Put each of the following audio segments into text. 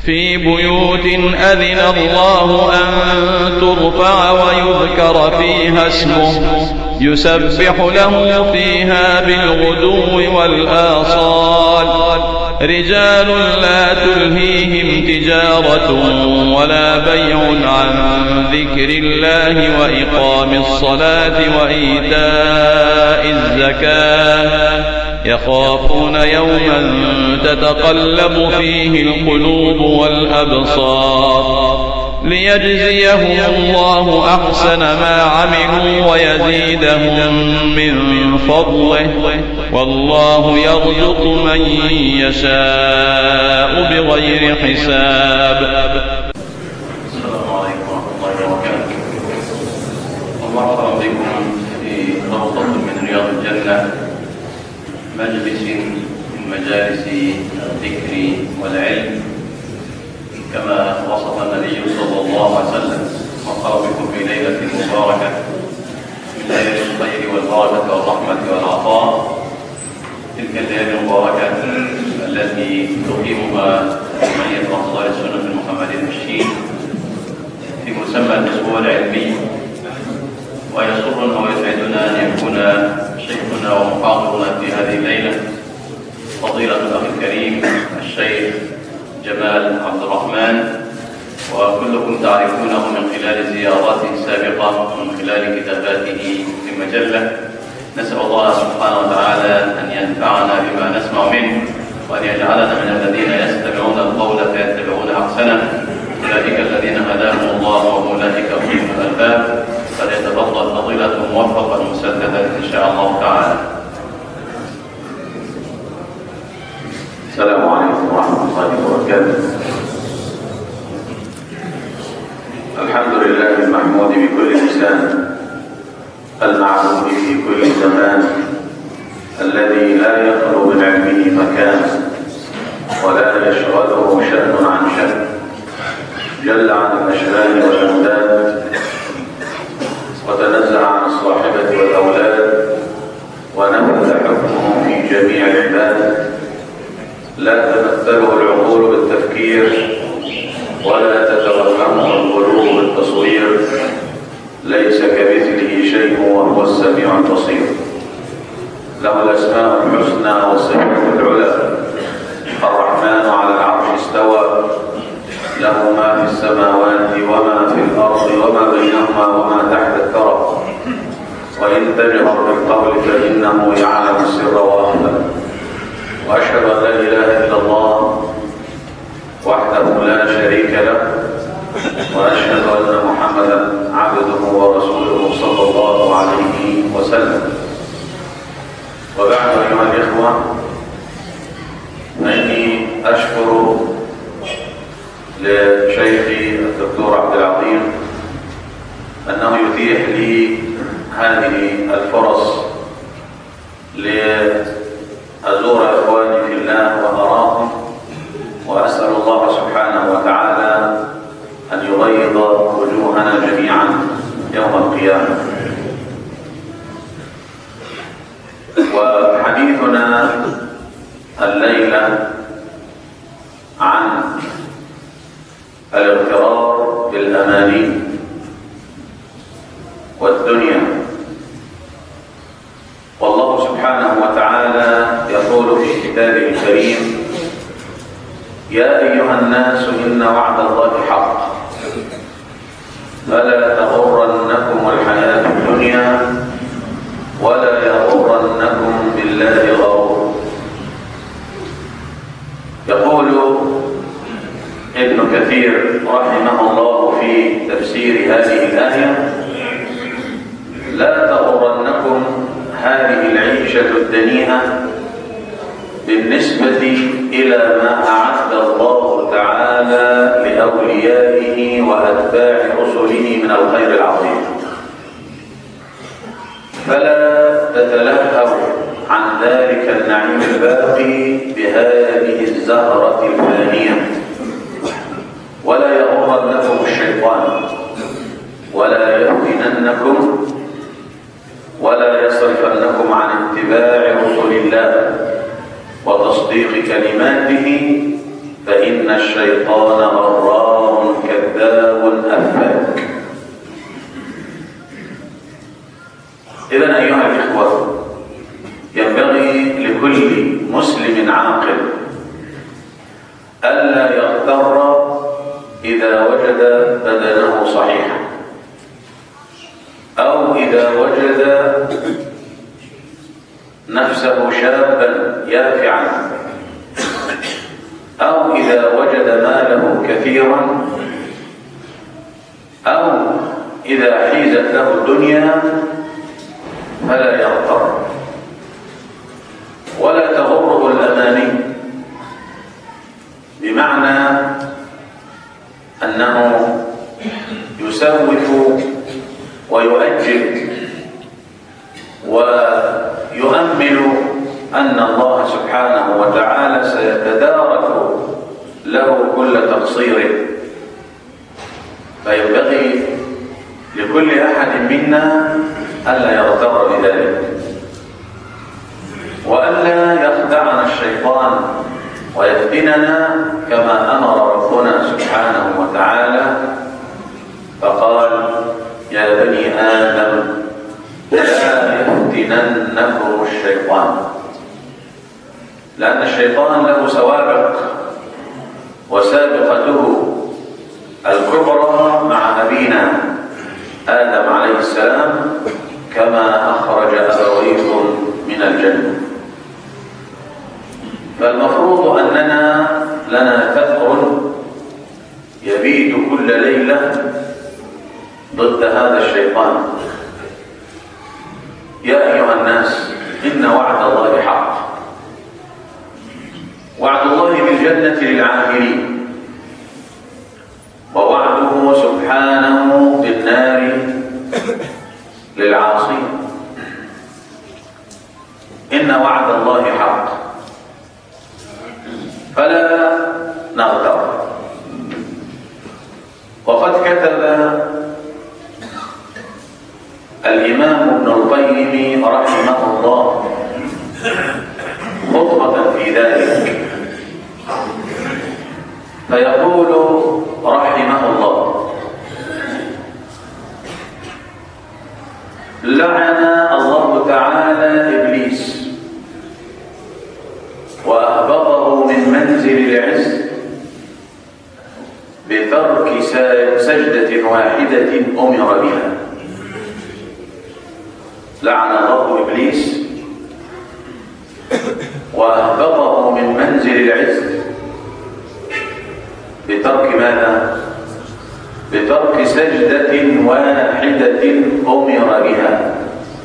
في بيوت أذن الله أن ترفع ويذكر فيها اسمه يسبح له فيها بالغدو والآصال رجال لا تلهيهم تجارة ولا بيع عن ذكر الله وإقام الصلاة وإيتاء الزكاة يخافون يوما تتقلب فيه القلوب والأبصار ليجزيهم الله أحسن ما عملوا ويزيدهم من فضله والله يرزق من يشاء بغير حساب. السلام عليكم ورحمة الله وبركاته. ومرحبا بكم في روضة من رياض الجنة، مجلس من مجالس الذكر والعلم كما وصف النبي صلى الله عليه وسلم. مرحبا بكم في ليلة مباركة من ليلة الخير والبركة والرحمة والعطاء. تلك الليلة المباركة التي تقيمها جمعية أنصار السنة المحمدية المشين في مسمى الأسبوع العلمي، ويسرنا ويسعدنا أن يكون شيخنا ومحاضرنا في هذه الليلة فضيلة الأخ الكريم الشيخ جمال عبد الرحمن، وكلكم تعرفونه من خلال زياراته السابقة ومن خلال كتاباته في المجلة. نسأل الله سبحانه وتعالى أن ينفعنا بما نسمع منه، وأن يجعلنا من الذين يستمعون القول فيتبعون أحسنه. أولئك الذين هداهم الله وأولئك هم الألباب. فليتفضل فضيلة موفقا مسددا إن شاء الله تعالى. السلام عليكم ورحمة الله وبركاته. الحمد لله المحمود بكل لسان، المعبود في كل زمان، الذي لا يخلو من علمه مكان ولا يشغله شأن عن شأن، جل عن الأشباه والأنداد وتنزه عن الصاحبة والأولاد، ونفذ حكمه في جميع العباد. لا تمثله العقول بالتفكير ولا تتوهمه القلوب بالتصوير. ليس كمثله شيء وهو السميع البصير. له الأسماء الحسنى والصفات العلى. الرحمن على العرش استوى، له ما في السماوات وما في الأرض وما بينهما وما تحت الثرى. وإن تجهر بالقول فإنه يعلم السر وأخفى. وأشهد أن لا إله إلا الله وحده لا شريك له، وأشهد أن محمدا عبده ورسوله صلى الله عليه وسلم. وبعد أيها الإخوة، فإني أشكر لشيخي الدكتور عبد العظيم أنه يتيح لي هذه الفرص لأزور إخواني في الله وأراهم، وأسأل الله سبحانه وتعالى أن يبيض وجوهنا جميعا يوم القيامة. وحديثنا الليلة عن الاغترار بالأماني والدنيا. والله سبحانه وتعالى يقول في كتابه الكريم: يا أيها الناس إن وعد الله حق فلا تغرنكم الحياة الدنيا ولا يغرنكم بالله الغرور. يقول ابن كثير رحمه الله في تفسير هذه الآية: لا تغرنكم هذه العيشة الدنيئة بالنسبة إلى ما أعد الله تعالى لأوليائه وأتباع رسله من الخير العظيم، فلا تتلهوا عن ذلك النعيم الباقي بهذه الزهرة الفانية، ولا يغرنكم الشيطان ولا يفتننكم ولا يصرفنكم عن اتباع رسل الله وتصديق كلماته، فإن الشيطان الشيطان غرار كذاب أفاك. إذن أيها الإخوة، ينبغي لكل مسلم عاقل ألا يغتر إذا وجد بدنه صحيحا، أو إذا وجد نفسه شابا يافعا، أو إذا وجد ماله كثيرا، أو إذا حيزت له الدنيا، فلا يغتر ولا تغره الأماني، بمعنى أنه يسوف ويؤجل ويؤمل أن الله سبحانه وتعالى سيتدارك له كل تقصير. فينبغي لكل أحد منا ألا يغتر بذلك، وألا يخدعنا الشيطان ويفتننا كما أمر ربنا سبحانه وتعالى فقال: يا بني آدم لا يفتننكم الشيطان. لأن الشيطان له سوابق، وسابقته الكبرى مع أبينا آدم عليه السلام، كما أخرج أبويكم من الجنة. فالمفروض أننا لنا ثغر يبيت كل ليلة ضد هذا الشيطان. يا أيها الناس، إن وعد الله حق، وعد الله بالجنة للعاملين، ووعده سبحانه بالنار للعاصين. إن وعد الله حق، فلا نغتر. وقد كتب الإمام ابن القيم رحمه الله خطبة في ذلك، فيقول رحمه الله: لعن الله تعالى إبليس وأهبطه من منزل العز بترك سجدة واحدة أمر بها. لعن الله إبليس وأهبطه من منزل العز بترك ماذا؟ بترك سجدة واحدة أمر بها.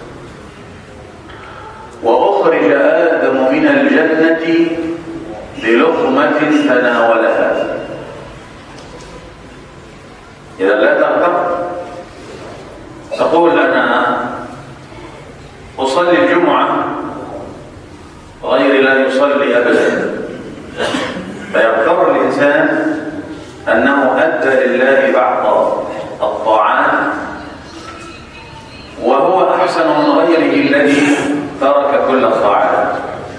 وأخرج آدم من الجنة بلقمة تناولها. إذا لا تغتر، تقول: أنا أصلي الجمعة، غيري لا يصلي أبدا. فيغتر الإنسان أنه أدى لله بعض الطاعات وهو أحسن من غيره الذي ترك كل الطاعات.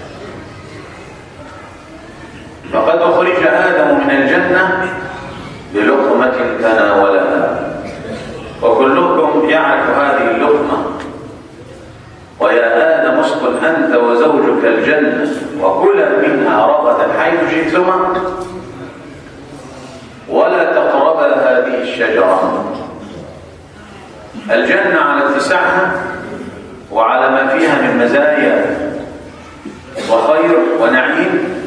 فقد أخرج آدم من الجنة بلقمة تناولها، وكلكم يعرف هذه اللقمة. ويا آدم اسكن أنت وزوجك الجنة وكلا منها رغدا حيث شئتما ولا تقربا هذه الشجرة. الجنة على اتساعها وعلى ما فيها من مزايا وخير ونعيم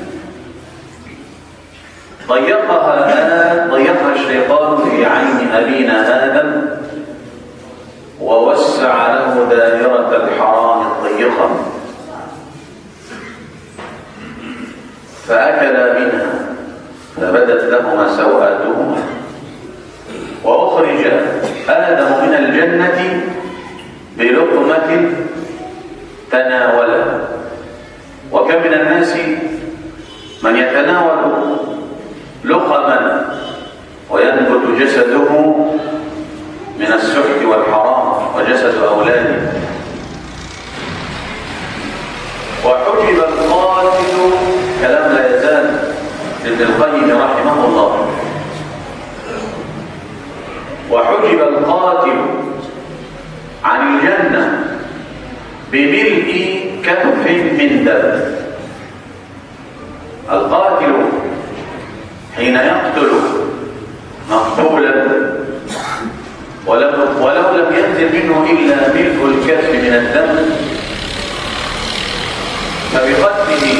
ضيقها الشيطان في عين أبينا آدم، ووسع له دائرة الحرام الضيقة، فأكلا منها فبدت لهما سوآتهما. وأخرج آدم من الجنة بلقمة تناولها. وكم من الناس من يتناول لقما وينبت جسده من السحت والحرام وجسد أولاده. وحجب القاتل، كلام لا يزال لابن القيم رحمه رحمه الله: وحجب القاتل عن الجنة بملء كف من دم. القاتل حين يقتل مقتولا ولو لم ينزل منه إلا ملء الكف من الدم، فبقتله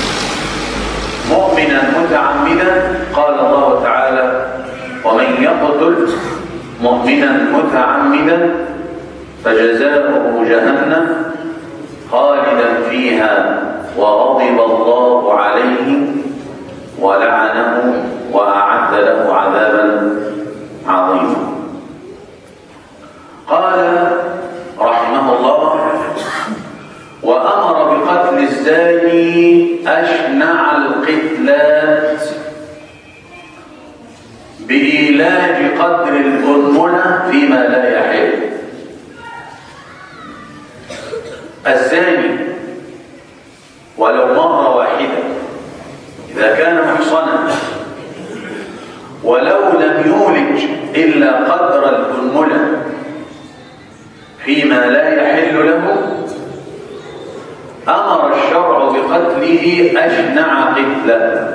مؤمنا متعمدا قال الله تعالى: ومن يقتل مؤمنا متعمدا فجزاؤه جهنم خالدا فيها وغضب الله عليه ولعنه وأعد له عذابا عظيما. قال رحمه الله: وأمر بقتل الزاني أشنع القتلات بإيلاج قدر الأنملة فيما لا يحل. الزاني ولو مرة واحدة إذا كان محصنا ولو لم يولج إلا قدر الأنملة فيما لا يحل له، أمر الشرع بقتله أشنع قتلا.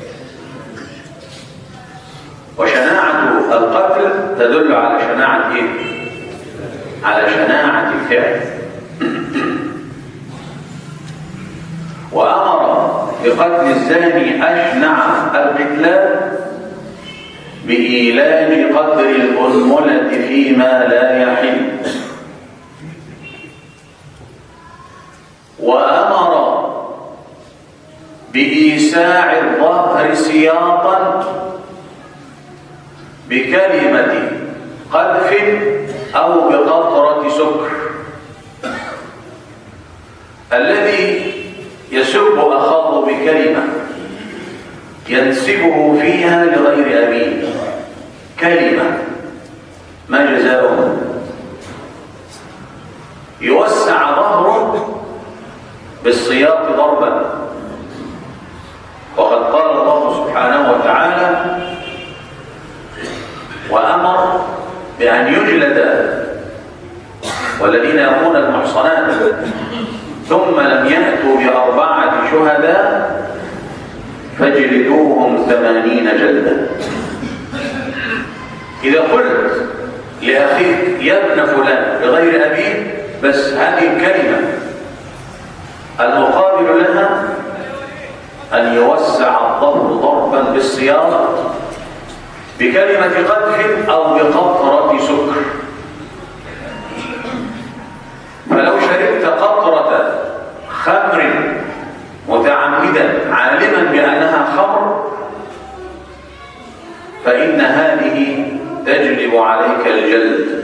وشناعة القتل تدل على شناعة إيه؟ على شناعة الفعل. وأمر بقتل الزاني أشنع القتلان بإيلاج قدر الأنملة فيما لا يحل. وأمر بإيساع الظهر سياطا بكلمة قذف أو بقطرة سكر. الذي يسب أخاه بكلمة ينسبه فيها لغير أبيه، كلمة، ما جزاؤه؟ يوسع ظهره بالسياط ضربا. وقد قال الله سبحانه وتعالى: وأمر بأن يجلد والذين يرمون المحصنات ثم لم يأتوا ب4 شهداء فاجلدوهم 80 جلدة. إذا قلت لأخيك يا ابن فلان بغير أبيه، بس هذه الكلمة المقابل لها أن يوسع الظهر ضربا بالسياط بكلمة قذف أو بقطرة سكر. فلو شربت قطرة خمر متعمدا عالما بأنها خمر فإن هذه تجلب عليك الجلد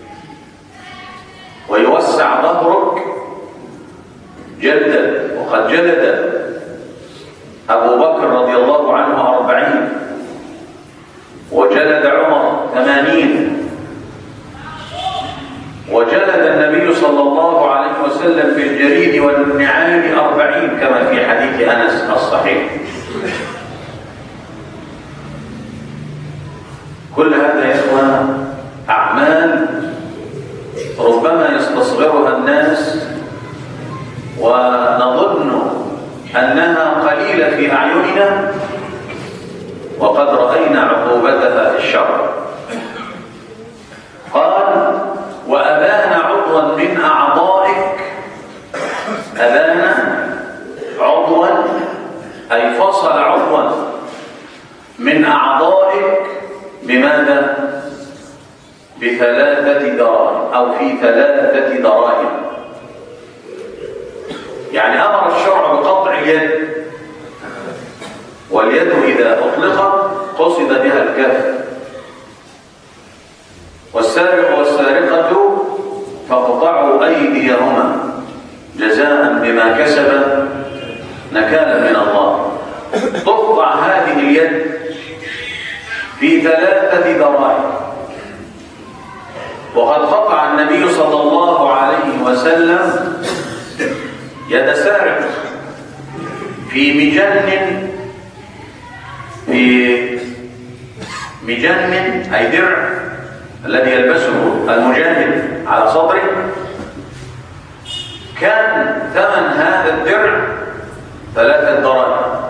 ويوسع ظهرك جلدا. وقد جلد أبو بكر رضي الله عنه 40 وجلد عمر 80 وجلد النبي صلى الله عليه وسلم في الجريد والنعال 40 كما في حديث أنس الصحيح. كل هذا يا إخوان أعمال ربما يستصغرها الناس ونظن أنها قليلة في أعيننا، وقد رأينا عقوبتها في الشرع. قال: وأبان عضوا من أعضائك. أبان عضوا أي فصل عضوا من أعضائك. بماذا؟ ب3 دراهم أو في 3 دراهم. يعني أمر الشرع بقطع اليد، واليد إذا أطلقت قصد بها الكف. والسارق والسارقة فاقطعوا أيديهما جزاء بما كسب نكالا من الله. تقطع هذه اليد في 3 دراهم. وقد قطع النبي صلى الله عليه وسلم يد سارق في مجن في مجن أي درع الذي يلبسه المجاهد على صدره، كان ثمن هذا الدرع 3 دراهم.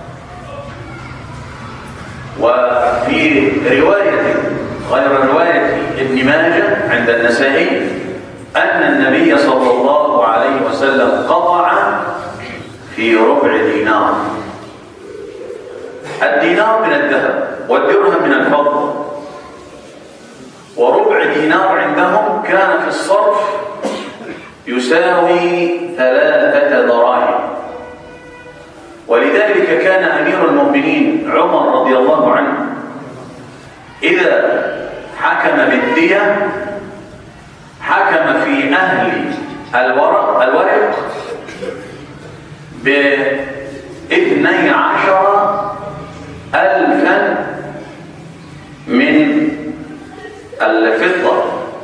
وفي رواية غير رواية ابن ماجه عند النسائي أن النبي صلى الله عليه وسلم قطع في ربع دينار. الدينار من الذهب والدرهم من الفضة، وربع دينار عندهم كان في الصرف يساوي 3 دراهم. ولذلك كان أمير المؤمنين عمر رضي الله عنه إذا حكم بالدية حكم في أهل الورق ب12,000 من الفضة،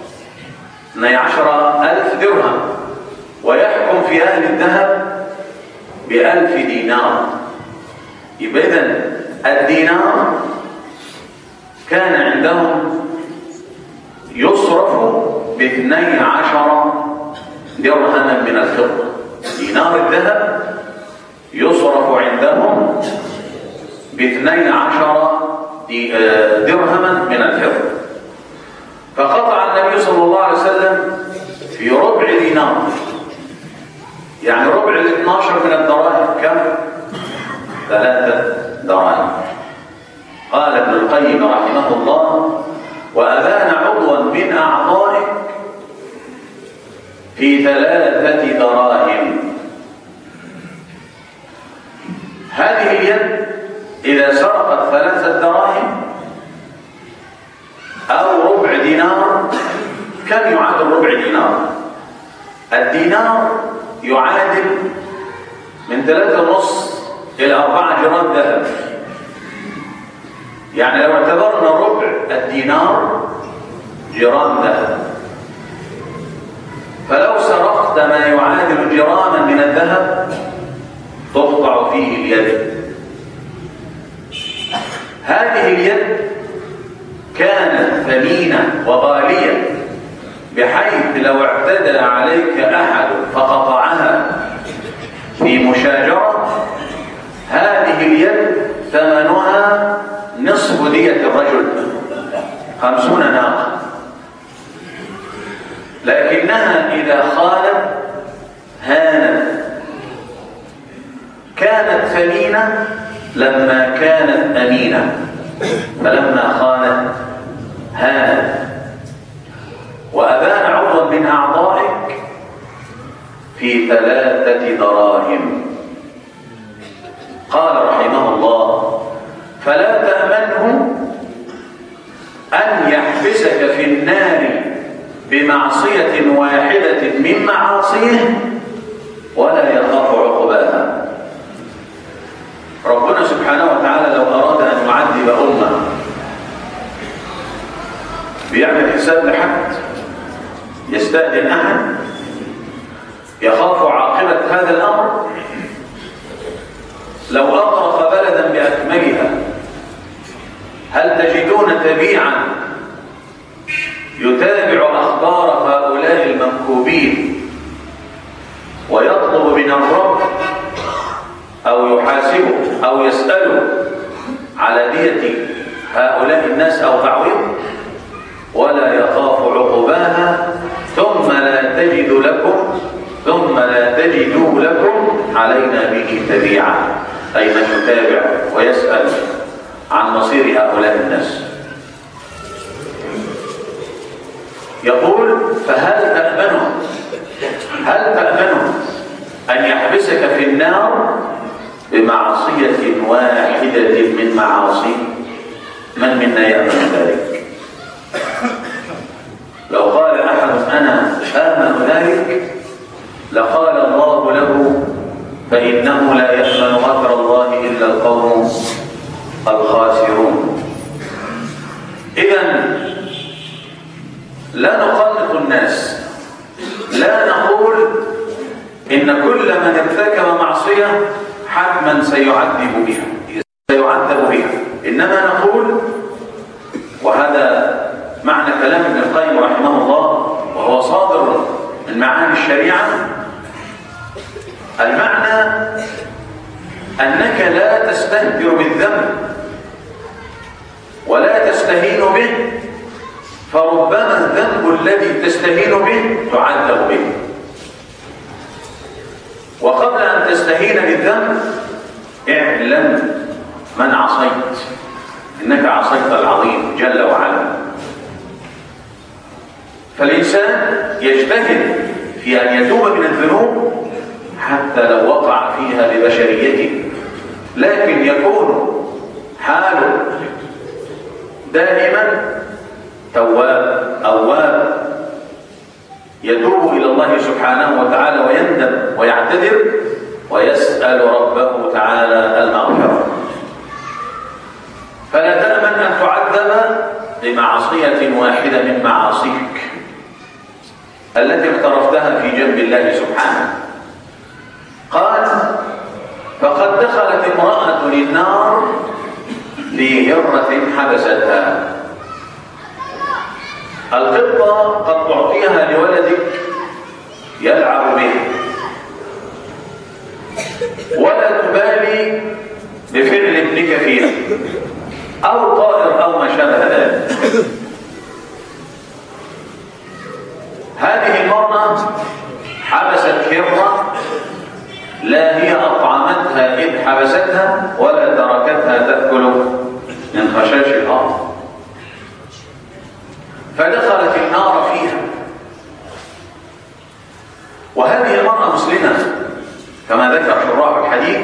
12,000 درهم، ويحكم في أهل الذهب ب1000 دينار. يبقى إذن الدينار كان عندهم يصرف ب12 درهما من الفضة. دينار الذهب يصرف عندهم ب12 درهما من الفضة. فقطع النبي صلى الله عليه وسلم في ربع دينار، يعني ربع 12 من الدراهم كم؟ 3 دراهم. قال ابن القيم رحمه الله: وأبان عضوا من أعضائك في 3 دراهم. هذه اليد إذا سرقت 3 دراهم أو ربع دينار، كم يعادل ربع دينار؟ الدينار يعادل من 3.5 إلى 4 جرام ذهب. يعني لو اعتبرنا ربع الدينار جرام ذهب، فلو سرقت ما يعادل جراما من الذهب تقطع فيه اليد. هذه اليد كانت ثمينة وغالية بحيث لو اعتدى عليك أحد فقطعها في مشاجرة، هذه اليد ثمنها نصف دية الرجل، 50 ناقة. لكنها إذا خانت هانت. كانت ثمينة لما كانت أمينة، فلما خانت هانت. وأبان عضوا من أعضائك في 3 دراهم. قال رحمه الله: فلا تأمنه أن يحبسك في النار بمعصية واحدة من معاصيه ولا يخاف عقباها. ربنا سبحانه وتعالى لو أراد أن يعذب أمة بيعمل حساب لحد، يستأذن أحد، يخاف عاقبة هذا الأمر. لو أغرق بلدا بأكملها هل تجدون تبيعا يتابع أخبار هؤلاء المنكوبين ويطلب من الرب أو يحاسبه أو يسأله على دية هؤلاء الناس أو تعويض؟ ولا يخاف عقباها ثم لا تجدوا لكم علينا به تبيعا، أي من يتابع ويسأل عن مصير هؤلاء الناس. يقول: فهل تأمنه أن يحبسك في النار بمعصية واحدة من معاصيه؟ من منا يأمن ذلك؟ لو قال أحد أنا آمن ذلك لقال الله له: فإنه لا يأمن مكر الله إلا القوم الخاسرون. إذن لا نقلق الناس، لا نقول إن كل من ارتكب معصية حتما سيعذب بها، إنما نقول كلام ابن القيم رحمه الله وهو صادر من معاني الشريعة، المعنى أنك لا تستهتر بالذنب ولا تستهين به، فربما الذنب الذي تستهين به تعذب به. وقبل أن تستهين بالذنب اعلم من عصيت، إنك عصيت العظيم جل وعلا. فالإنسان يجتهد في أن يتوب من الذنوب حتى لو وقع فيها ببشريته، لكن يكون حاله دائما تواب أواب، يتوب إلى الله سبحانه وتعالى ويندم ويعتذر ويسأل ربه تعالى المغفرة. فلا تأمن أن تعذب بمعصية واحدة من معاصيك التي اقترفتها في جنب الله سبحانه. قال: فقد دخلت امرأة للنار لهرة حبستها. القطة قد تعطيها لولدك يلعب به ولا تبالي بفعل ابنك فيها، أو طائر أو ما شابه ذلك. هذه المرأة حبست هرة، لا هي أطعمتها إذ حبستها ولا تركتها تأكل من خشاش الأرض، فدخلت النار فيها. وهذه المرأة مسلمة كما ذكر شراح الحديث،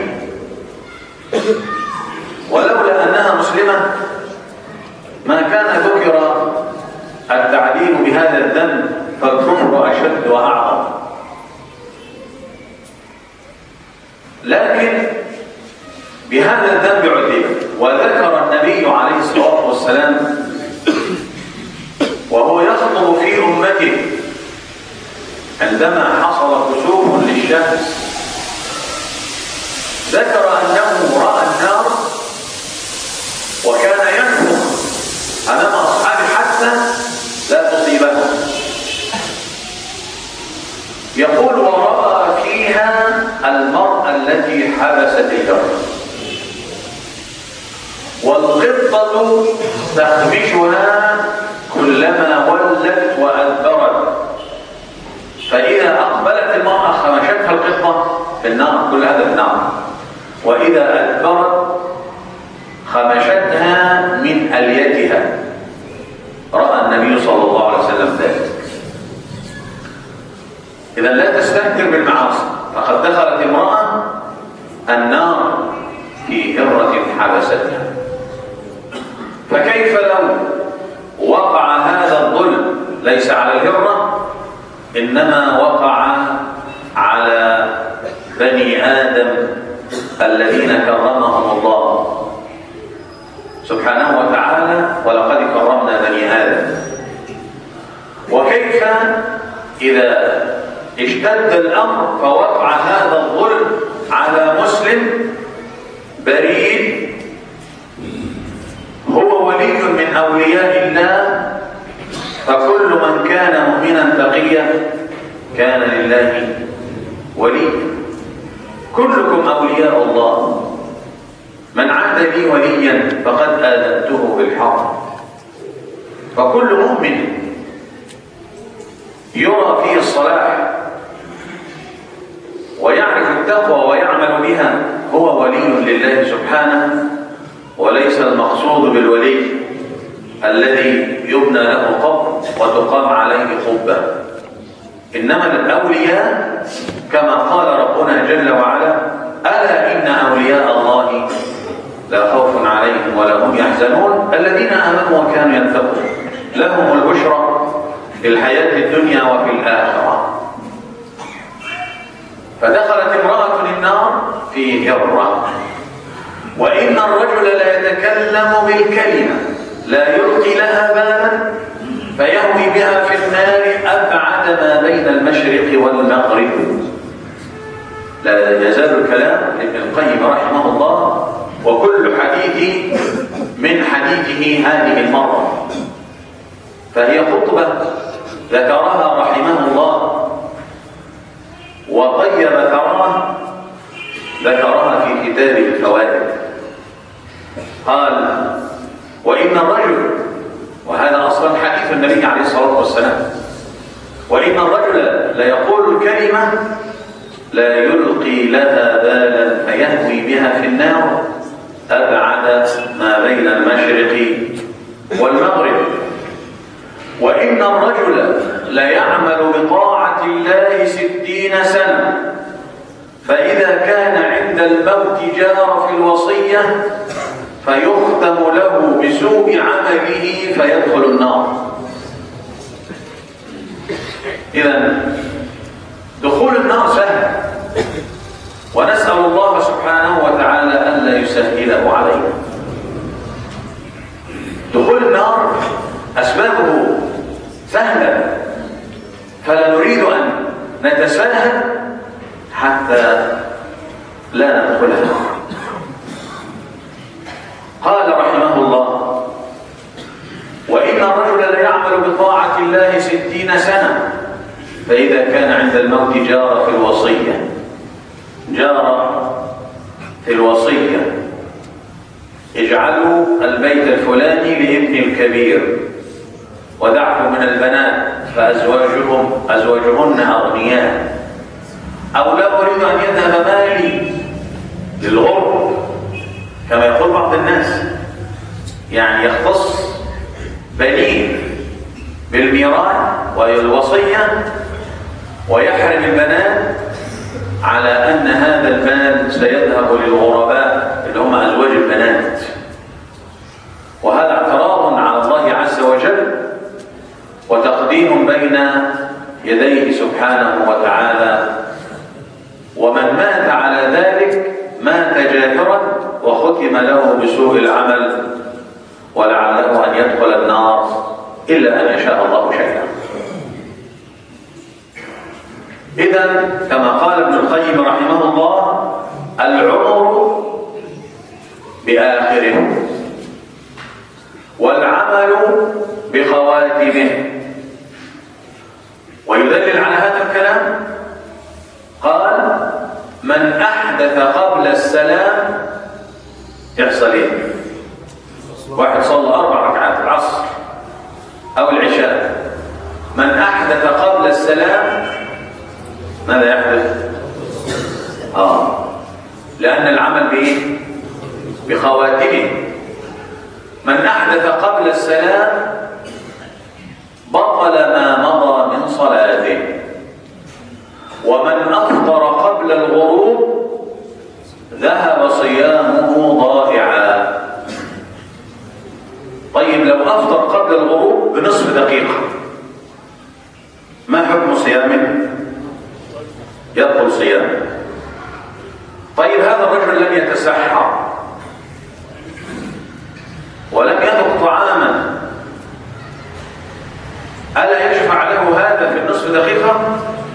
ولولا أنها مسلمة ما كان ذكر التعليل بهذا الذنب، فالكفر أشد وأعظم. لكن بهذا الذنب عذب. وذكر النبي عليه الصلاة والسلام وهو يخطب في أمته عندما حصل كسوف للشمس، ذكر أنه رأى النار وكان ينفخ أمام أصحابه حتى لا تصيبهم. يقول: ورأى فيها المرأة التي حبست الهرة، والقطة تخمشها كلما ولت وأدبرت، فإذا أقبلت المرأة خمشتها القطة في النار، كل هذا في النار، وإذا أدبرت خمشتها من أليتها. رأى النبي صلى الله عليه وسلم ذلك. إذا لا تستهتر بالمعاصي، فقد دخلت امرأة النار في هرة حبستها. فكيف لو وقع هذا الظلم ليس على الهرة، إنما وقع على بني آدم الذين كرمهم الله سبحانه وتعالى: ولقد كرمنا بني آدم. وكيف إذا اشتد الأمر فوقع هذا الظلم على مسلم بريء هو ولي من أولياء الله؟ فكل من كان مؤمنا تقيا كان لله ولي. كلكم أولياء الله، من عاد لي وليا فقد آذنته بالحرب. فكل مؤمن يرى فيه الصلاح ويعرف التقوى ويعمل بها هو ولي لله سبحانه، وليس المقصود بالولي الذي يبنى له قبر وتقام عليه قبة. إنما الأولياء كما قال ربنا جل وعلا: ألا إن أولياء الله لا خوف عليهم ولا هم يحزنون الذين آمنوا وكانوا يتقون لهم البشرى في الحياة الدنيا وفي الآخرة. فدخلت امرأة النار في هرة. وإن الرجل لا يتكلم بالكلمة لا يلقي لها بالا فيهوي بها في النار أبعد ما بين المشرق والمغرب. لا يزال الكلام ابن القيم رحمه الله، وكل حديث من حديثه هذه المرة. فهي خطبة ذكرها رحمه الله، وطيب ثرها ذكرها في كتابه الفوائد. قال: وإن الرجل، وهذا أصلا حديث النبي عليه الصلاة والسلام، وإن الرجل ليقول الكلمة لا يلقي لها بالا فيهوي بها في النار أبعد ما بين المشرق والمغرب. وإن الرجل ليعمل بطاعة الله 60 سنة، فإذا كان عند الموت جار في الوصية فيختم له بسوء عمله فيدخل النار. إذن دخول النار سهل، ونسأل الله سبحانه وتعالى ألا يسهله علينا. دخول النار أسبابه سهلة، فلا نريد أن نتساهل حتى لا ندخلها. قال رحمه الله: وإن الرجل ليعمل بطاعة الله 60 سنة، فإذا كان عند الموت جار في الوصية. جار في الوصية: اجعلوا البيت الفلاني لابن الكبير، ودعوا من البنات فأزواجهن أغنياء، أو لا أريد أن يذهب مالي للغرب، كما يقول بعض الناس، يعني يختص بنيه بالميراث والوصية ويحرم البنات، على أن هذا المال سيذهب للغرباء اللي هم أزواج البنات. وهذا اعتراض على الله عز وجل وتقديم بين يديه سبحانه وتعالى. ومن مات على ذلك مات جاهرا وختم له بسوء العمل، ولعله أن يدخل النار إلا أن يشاء الله شيئا. إذن كما قال ابن القيم رحمه الله: العمر بآخره والعمل بخواتمه. ويدلل على هذا الكلام قال: من أحدث قبل السلام، يحصل إيه؟ واحد صلى 4 ركعات العصر أو العشاء، من أحدث قبل السلام ماذا يحدث؟ لأن العمل بإيه؟ بخواتمه. من أحدث قبل السلام بطل ما مضى من صلاته، ومن أفطر قبل الغروب ذهب صيامه ضائعا. طيب لو أفطر قبل الغروب بنصف دقيقة، ما حكم صيامه؟ يبطل صيامه. طيب هذا الرجل لم يتسحر ولم يذق طعاما، ألا يشفع له هذا في النصف دقيقة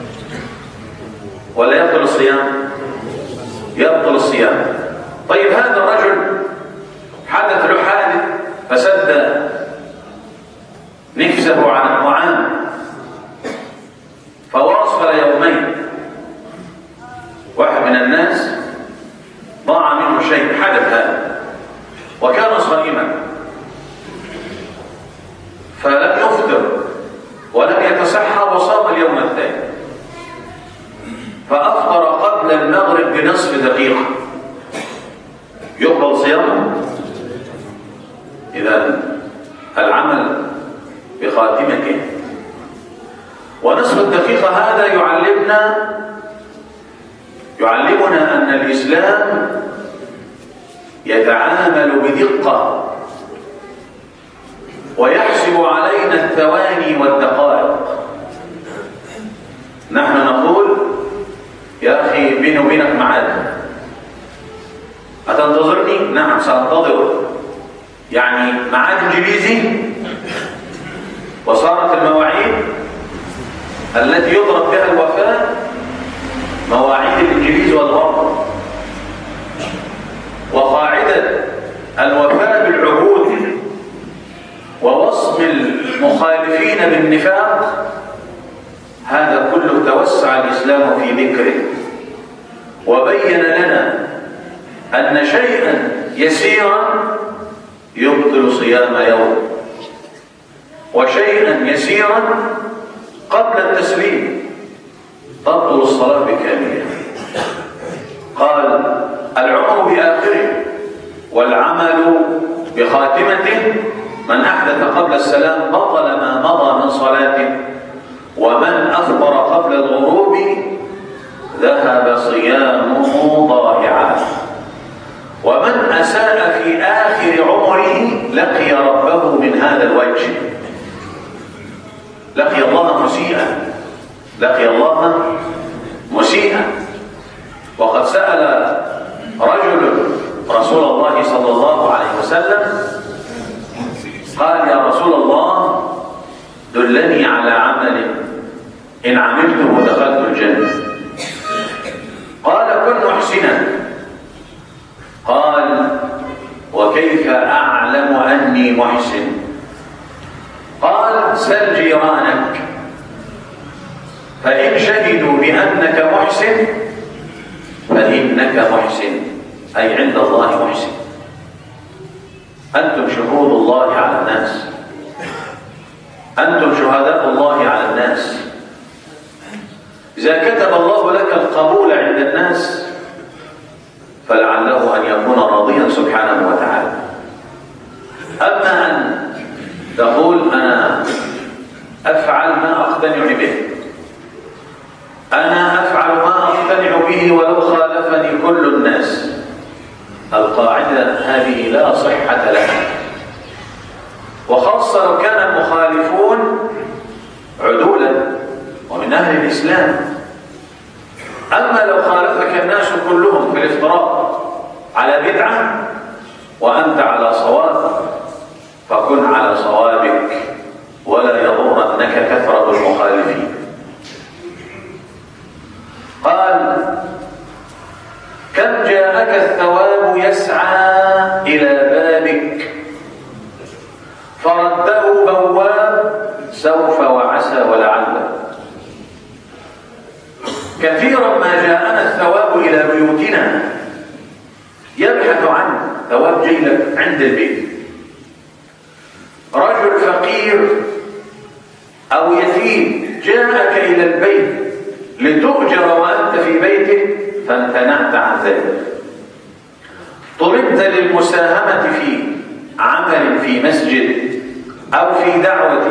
ولا يبطل الصيام؟ يبطل الصيام. طيب هذا الرجل حدث له حادث فسد نفسه عن الطعام فواصل يومين. واحد من الناس ضاع منه شيء، حدث هذا وكان صائما، فلم يفطر ولم يتسحر وصام اليوم الثاني، فأفطر قبل المغرب بنصف دقيقة، يقبل صيامه؟ إذا العمل بخاتمته. ونصف الدقيقة هذا يعلمنا أن الإسلام يتعامل بدقة ويحسب علينا الثواني والدقائق. نحن نقول: يا أخي بيني وبينك ميعاد، أتنتظرني؟ نعم سأنتظر. يعني ميعاد إنجليزي، وصارت المواعيد التي يضرب بها الوفاة مواعيد الإنجليز والغرب، وقاعدة الوفاة بالعهود ووصم المخالفين بالنفاق، هذا كله توسع الإسلام في ذكره وبين لنا أن شيئا يسيرا يبطل صيام يوم، وشيئا يسيرا قبل التسليم تبطل الصلاة بكاملها. قال: العمر بآخره والعمل بخاتمته، من أحدث قبل السلام بطل ما مضى من صلاته، ومن أفطر قبل الغروب ذهب صيامه ضائعا، ومن أساء في آخر عمره لقي ربه من هذا الوجه، لقي الله مسيئا، لقي الله مسيئا. وقد سأل رجل رسول الله صلى الله عليه وسلم قال: يا رسول الله دلني على عمل إن عملته دخلت الجنة. قال: كن محسنا. قال: وكيف أعلم أني محسن؟ قال: سل جيرانك فإن شهدوا بأنك محسن فإنك محسن، أي عند الله محسن. أنتم شهود الله على الناس، أنتم شهداء الله على الناس. إذا كتب الله لك القبول عند الناس فلعله أن يكون راضيا سبحانه وتعالى. أما أن تقول أنا أفعل ما أقتنع به، أنا أفعل ما أقتنع به ولو خالفني كل الناس، القاعدة هذه لا صحة لها، وخاصة لو كان المخالفون عدولا ومن أهل الإسلام. أما لو خالفك الناس كلهم في الافتراء على بدعة وأنت على صواب فكن على صوابك، ولا يضرنك كثرة المخالفين. قال: كم جاءك الثواب يسعى إلى بابك فرده بواب سوف وعسى ولعله. كثيرا ما جاءنا الثواب إلى بيوتنا يبحث عنه، ثواب جاي لك عند البيت. رجل فقير أو يتيم جاءك إلى البيت لتؤجر وأنت في بيته فامتنعت عن ذلك. طلبت للمساهمة في عمل في مسجد أو في دعوة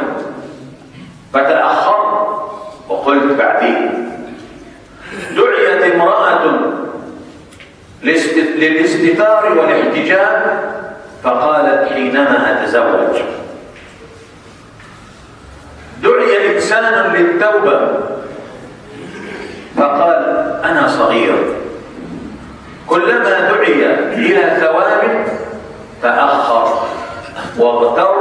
فتأخرت وقلت بعدين. دعيت امرأة للاستتار والاحتجاب فقالت حينما أتزوج. دعي إنسان للتوبة فقال أنا صغير. كلما دعي إلى ثواب تأخر واغتر،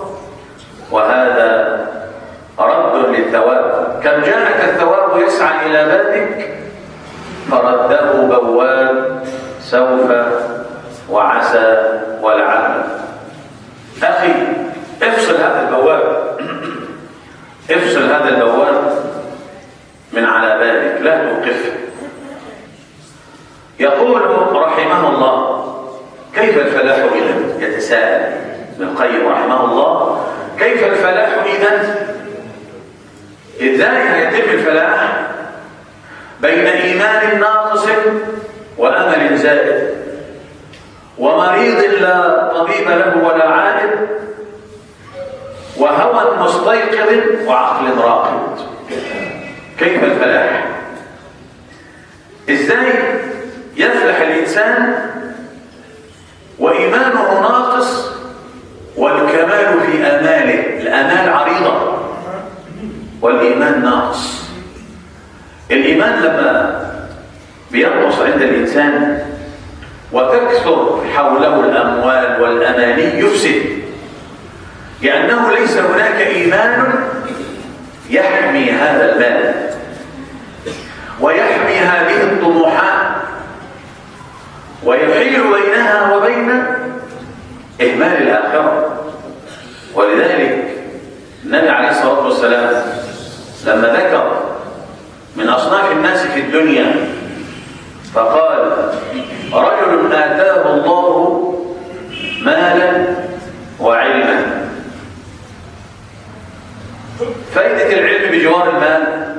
وهذا رد للثواب. كم جاءك الثواب يسعى إلى بابك فرده بواب سوف وعسى ولعل. أخي افصل هذا البواب، افصل هذا البواب من على بالك، لا توقفه. يقول رحمه الله: كيف الفلاح إذن؟ يتساءل ابن القيم رحمه الله: كيف الفلاح إذن؟ إزاي هيتم الفلاح بين إيمان ناقص وأمل زائد ومريض لا طبيب له ولا عائد وهوى مستيقظ وعقل راقد؟ كيف الفلاح؟ إزاي يفلح الإنسان وإيمانه ناقص والكمال في آماله؟ الآمال عريضة والإيمان ناقص. الإيمان لما بينقص عند الإنسان وتكثر حوله الأموال والأماني يفسد، لأنه ليس هناك إيمان يحمي هذا المال ويحمي هذه الطموحات ويحيل بينها وبين إهمال الآخرة ولذلك النبي عليه الصلاة والسلام لما ذكر من أصناف الناس في الدنيا فقال: رجل آتاه الله مالا وعلما. فائدة العلم بجوار المال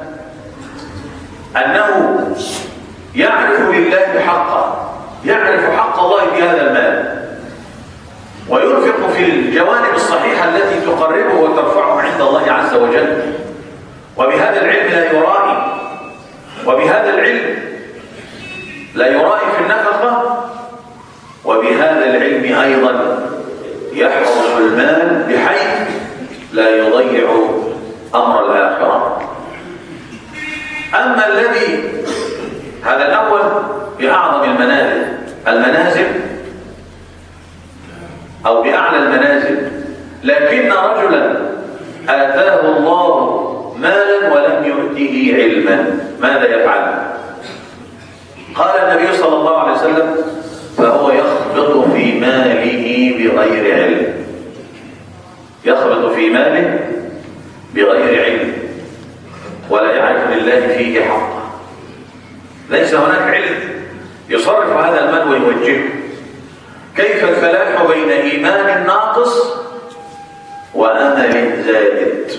أنه يعرف لله حقه، يعرف حق الله في هذا المال، وينفق في الجوانب الصحيحة التي تقربه وترفعه عند الله عز وجل. وبهذا العلم لا يرائي، وبهذا العلم لا يرائي في النفقة، وبهذا العلم أيضا يحفظ المال بحيث لا يضيع أمر الآخرة. أما الذي هذا الأول بأعظم المنازل أو بأعلى المنازل، لكن رجلا آتاه الله مالا ولم يؤته علما، ماذا يفعل؟ قال النبي صلى الله عليه وسلم: فهو يخبط في ماله بغير علم. يخبط في ماله بغير علم ولا يعرف لله فيه حقا. ليس هناك علم يصرف هذا المال ويوجهه. كيف الفلاح بين إيمان ناقص وأمل زائد؟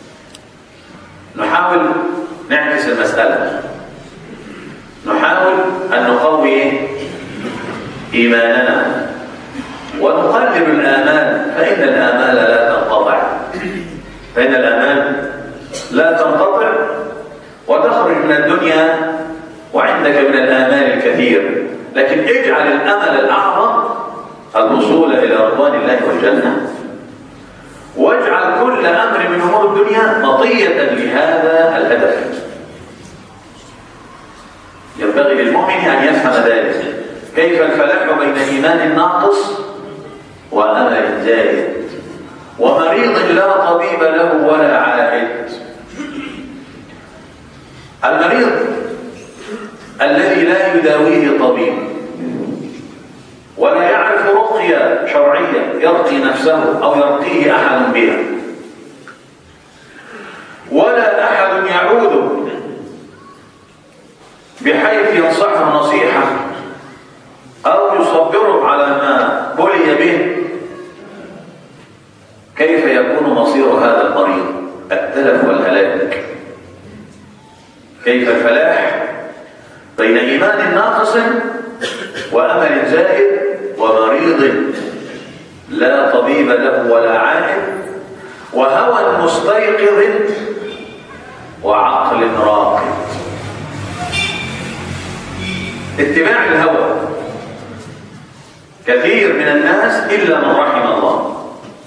نحاول نعكس المسألة، نحاول أن نقوي إيماننا ونقلل الآمال، فإن الآمال لا تنقطع، فإن الآمال لا تنقطع، وتخرج من الدنيا وعندك من الآمال الكثير، لكن اجعل الأمل الأعظم الوصول إلى رضوان الله والجنة، واجعل كل أمر من أمور الدنيا مطية لهذا الهدف. ينبغي للمؤمن أن يفهم ذلك. كيف الفلاح بين إيمان ناقص وأمل زائد، ومريض لا طبيب له ولا عائد. المريض الذي لا يداويه طبيب ولا يعرف رقية شرعية يرقي نفسه أو يرقيه أحد بها، ولا أحد يعوده بحيث ينصحه نصيحة أو يصبره على ما بلي به، كيف يكون مصير هذا المريض؟ التلف والهلاك. كيف الفلاح بين إيمان ناقص وأمل زائد ومريض لا طبيب له ولا عائد، وهوى مستيقظ وعقل راقد. اتباع الهوى كثير من الناس إلا من رحم الله،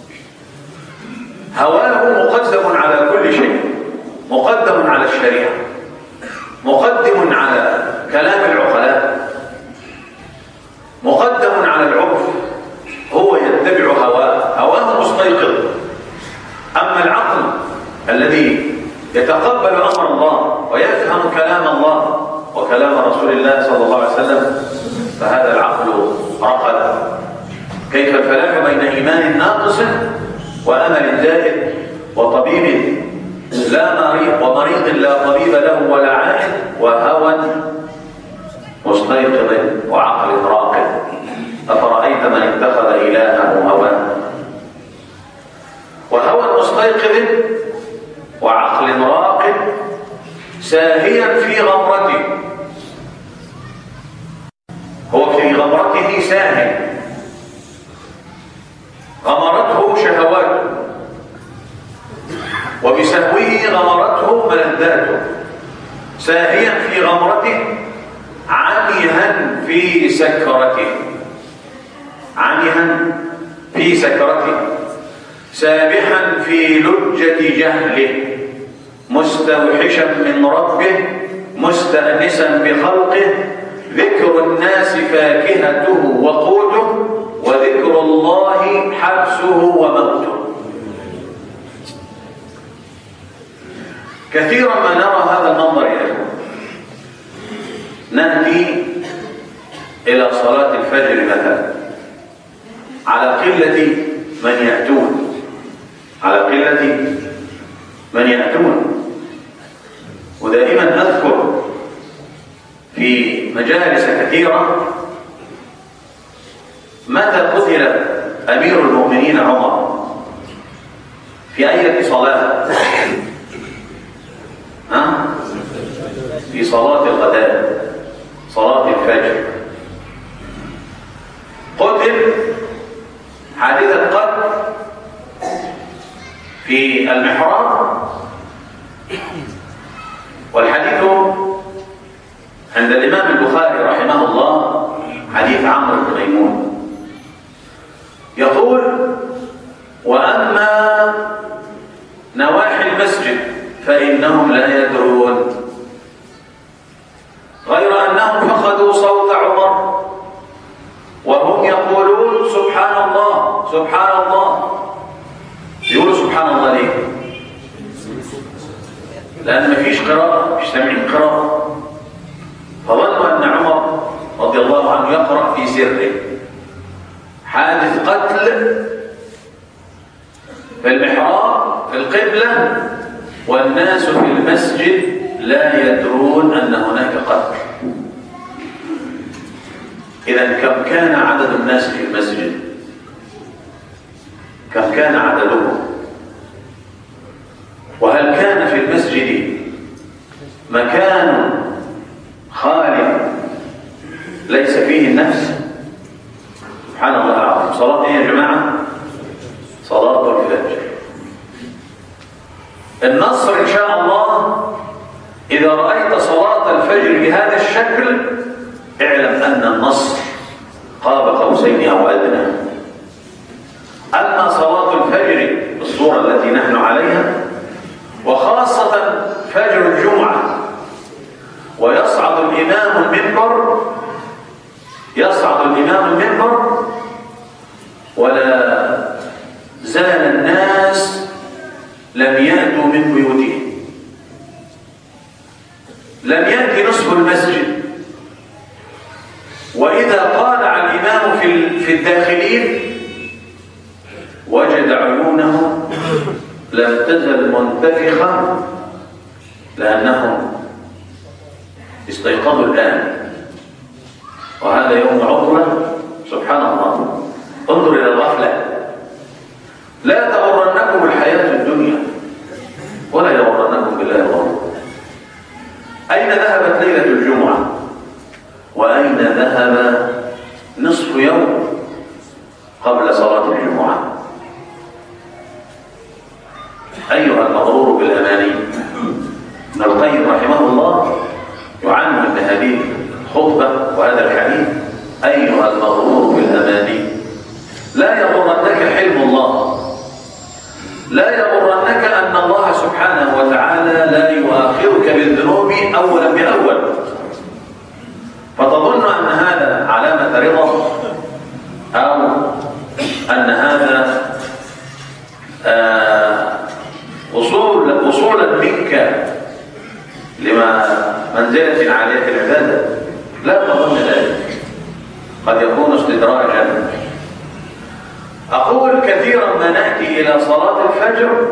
هواه مقدم على كل شيء، مقدم على الشريعة، مقدم على كلام العقلاء، مقدم على العرف. هو يتبع هواه مستيقظ. أما العقل الذي يتقبل أمر الله ويفهم كلام الله وكلام رسول الله صلى الله عليه وسلم، فهذا العقل رقد. كيف الفلاح بين إيمان ناقص وأمل زائد وطبيب لا مريض ومريض لا طبيب له ولا عائد، وهوى مستيقظ وعقل راقد. أفرأيت من اتخذ إلهه هواه؟ وهوى مستيقظ وعقل راقد ساهيا في غمرته، هو في غمرته ساهي، غمرته شهواته، وبسهوه غمرته ملذاته، ساهيا في غمرته، عميها في سكرته، عميها في سكرته، سابحا في لجة جهله، مستوحشا من ربه، مستأنسا بخلقه، ذكر الناس فاكهته وقوته، وذكر الله حبسه وموته. كثيرا ما نرى هذا المنظر يا إخوان. نأتي إلى صلاة الفجر مثلا على قلة من يأتون، كثيرة. متى قتل أمير المؤمنين عمر؟ في أي صلاة؟ في صلاة الغداء، صلاة الفجر. قتل حادثة قتل في المحراب، والحديث عند الإمام البخاري رحمه الله حديث عمرو بن ميمون يقول: وأما نواحي المسجد فإنهم لا يدرون، غير أنهم فقدوا صوت عمر وهم يقولون سبحان الله سبحان الله. يقولوا سبحان الله ليه؟ لأن مفيش قراءة، مش سامعين قراءة، فظنوا أن عمر رضي الله عنه يقرأ في سره. حادث قتل في المحراب في القبلة والناس في المسجد لا يدرون أن هناك قتل. إذن كم كان عدد الناس في المسجد؟ كم كان عددهم؟ وهل كان في المسجد مكان خالي ليس فيه النفس؟ سبحان الله العظيم. صلاة ايه يا جماعة؟ صلاة الفجر. النصر إن شاء الله. إذا رأيت صلاة الفجر بهذا الشكل اعلم أن النصر قاب قوسين أو أدنى. أما صلاة الفجر بالصورة التي نحن عليها، وخاصة فجر الجمعة، ويصعد الإمام المنبر، ولا زال الناس لم يأتوا من بيوتهم، لم يأتي نصف المسجد. وإذا طالع الإمام في الداخلين وجد عيونهم لم تزل منتفخة، لأنهم استيقظوا الآن، وهذا يوم عطلة. سبحان الله. انظر إلى الغفلة. لا تغرنكم الحياة الدنيا ولا يغرنكم بالله الغرور. أين ذهبت ليلة الجمعة؟ وأين ذهب نصف يوم قبل صلاة الجمعة؟ أيها المغرور بالأماني. ابن القيم رحمه الله يعنون بهذه الخطبة وهذا الحديث: أيها المغرور بالأماني، لا يغرنك حلم الله، لا يغرنك أن الله سبحانه وتعالى لا يؤاخذك بالذنوب أولا بأول، فتظن أن هذا علامة رضا، أو أن هذا وصولا منك لما منزلة عالية العبادة. لا تظن ذلك، قد يكون استدراجا. أقول كثيرا ما نأتي إلى صلاة الفجر